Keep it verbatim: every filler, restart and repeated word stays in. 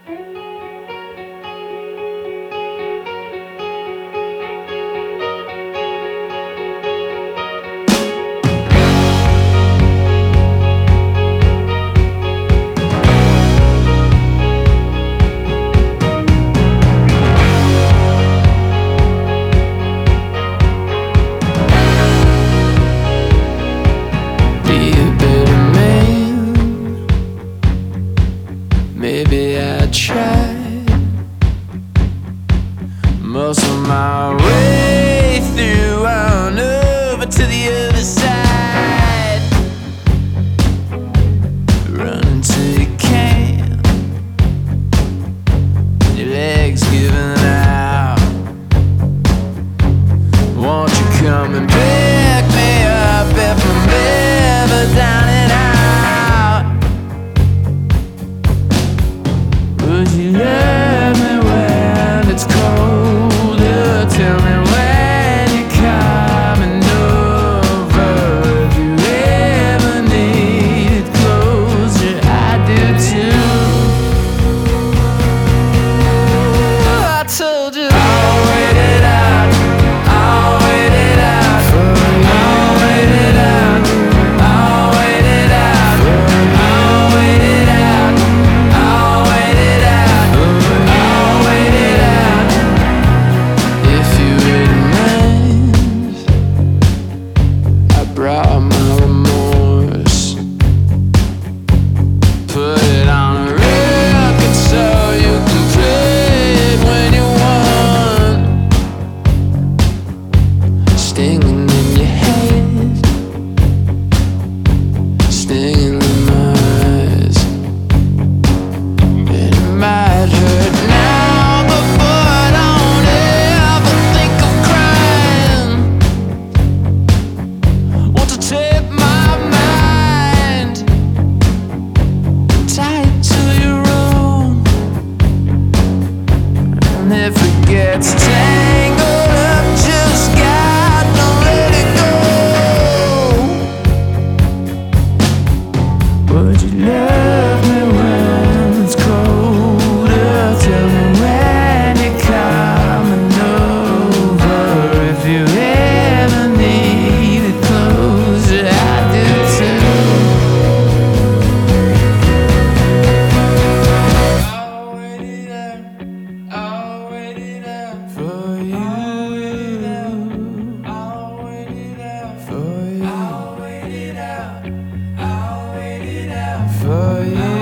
Maybe I tried muscle my way through on over to the other side. Run until you can, your legs giving out. Won't you come and pick me up if I'm ever down and out? Would you love me when it's colder? Tell me when you're coming over. If you ever needed closure, I do too. I told you I'll wait it out, I'll wait it out for you. I'll wait it out, I'll wait it out, I'll wait it out, I'll wait it out. Brought my remorse, put it on a record so you can play it when you want. Stinging in your head, stinging in my eyes. It might hurt now, before I don't ever think of crying. Take my mind, tie it to your own, and if it gets tangled up, just God, don't let it go. Would you love me when it's colder? Tell me when you're coming over. If you ever needed closure, I do too. I'll wait it out, I'll wait it out for you. I'll wait it out for you. I'll wait it out, I'll wait it out for you.